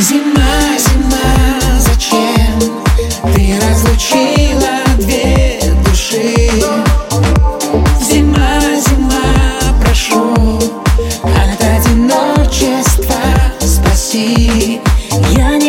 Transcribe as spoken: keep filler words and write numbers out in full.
Зима, зима, зачем ты разлучила две души? Зима, зима, прошу, от одиночества спаси. Я